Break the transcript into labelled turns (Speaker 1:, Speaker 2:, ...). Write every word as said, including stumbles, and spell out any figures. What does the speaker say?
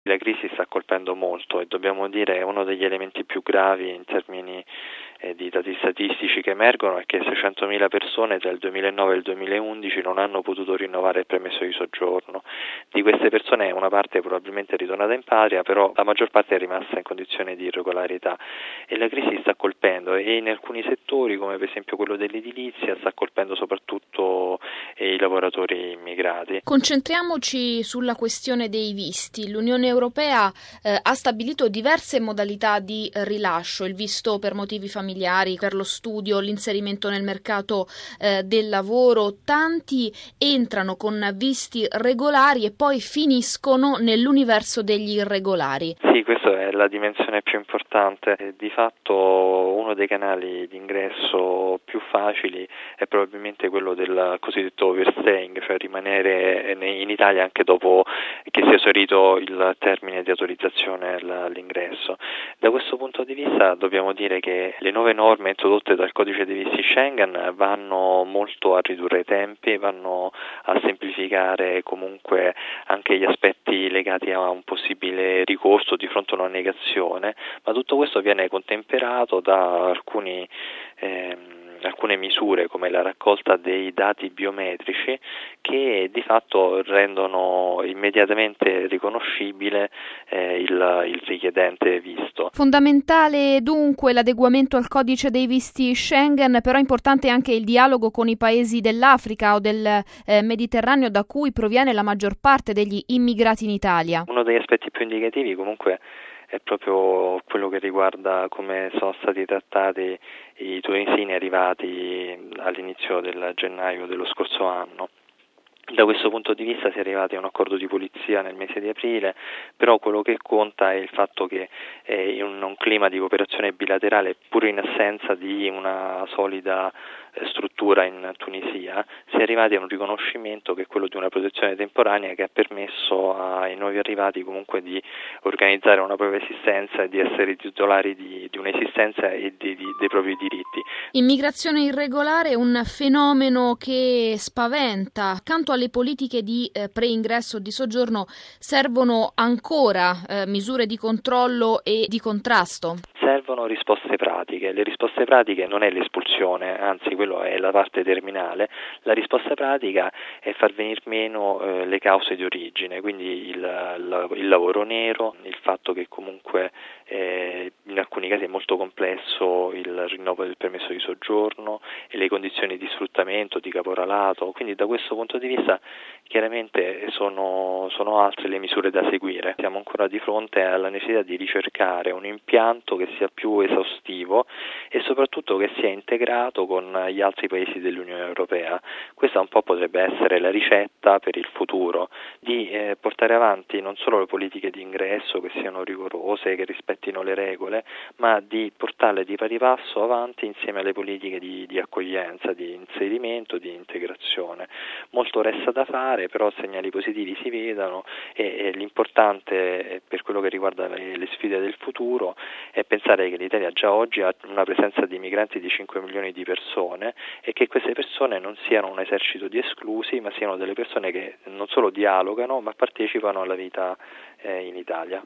Speaker 1: La crisi sta colpendo molto e dobbiamo dire è uno degli elementi più gravi in termini eh, di dati statistici che emergono è che seicentomila persone tra il duemilanove e il duemilaundici non hanno potuto rinnovare il permesso di soggiorno. Di queste persone una parte probabilmente è ritornata in patria, però la maggior parte è rimasta in condizioni di irregolarità e la crisi sta colpendo e in alcuni settori come per esempio quello dell'edilizia sta colpendo soprattutto eh, i lavoratori immigrati.
Speaker 2: Concentriamoci sulla questione dei visti. L'Unione Europea eh, ha stabilito diverse modalità di eh, rilascio, il visto per motivi familiari, per lo studio, l'inserimento nel mercato eh, del lavoro. Tanti entrano con visti regolari e poi finiscono nell'universo degli irregolari.
Speaker 1: Sì, questa è la dimensione più importante. Di fatto uno dei canali di ingresso più facili è probabilmente quello del cosiddetto overstaying, cioè rimanere in Italia anche dopo che sia esaurito il termine di autorizzazione all'ingresso. Da questo punto di vista dobbiamo dire che le nuove norme introdotte dal codice dei visti Schengen vanno molto a ridurre i tempi, vanno a semplificare comunque anche gli aspetti legati a un possibile ricorso di fronte a una negazione, ma tutto questo viene contemperato da alcuni ehm, alcune misure come la raccolta dei dati biometrici che di fatto rendono immediatamente riconoscibile eh, il, il richiedente visto.
Speaker 2: Fondamentale dunque l'adeguamento al codice dei visti Schengen, però è importante anche il dialogo con i paesi dell'Africa o del eh, Mediterraneo da cui proviene la maggior parte degli immigrati in Italia.
Speaker 1: Uno degli aspetti più indicativi comunque è proprio quello che riguarda come sono stati trattati i tunisini arrivati all'inizio del gennaio dello scorso anno. Da questo punto di vista si è arrivati a un accordo di polizia nel mese di aprile, però quello che conta è il fatto che eh, in un, un clima di cooperazione bilaterale, pur in assenza di una solida eh, struttura in Tunisia, si è arrivati a un riconoscimento che è quello di una protezione temporanea che ha permesso ai nuovi arrivati comunque di organizzare una propria esistenza e di essere titolari di, di un'esistenza e di, di, dei propri diritti.
Speaker 2: Immigrazione irregolare è un fenomeno che spaventa. Accanto alle politiche di eh, pre-ingresso o di soggiorno servono ancora eh, misure di controllo e di contrasto?
Speaker 1: Servono risposte pratiche. Le risposte pratiche non è l'espulsione, anzi quello è la parte terminale. La risposta pratica è far venir meno eh, le cause di origine, quindi il, il, il lavoro nero, il fatto che comunque eh, in alcuni casi è molto complesso il rinnovo del permesso di soggiorno e le condizioni di sfruttamento, di caporalato, quindi da questo punto di vista chiaramente sono, sono altre le misure da seguire. Siamo ancora di fronte alla necessità di ricercare un impianto che sia più esaustivo e soprattutto che sia integrato con gli altri paesi dell'Unione Europea. Questa un po' potrebbe essere la ricetta per il futuro, di eh, portare avanti non solo le politiche di ingresso che siano rigorose, che rispettino le regole, ma di portarle di pari passo avanti insieme alle politiche di, di accoglienza, di inserimento, di integrazione. Molto resta da fare, però segnali positivi si vedono e, e l'importante per quello che riguarda le, le sfide del futuro è pensare che l'Italia già oggi ha una presenza di migranti di cinque milioni di persone e che queste persone non siano un esercito di esclusi, ma siano delle persone che non solo dialogano, ma partecipano alla vita eh, in Italia.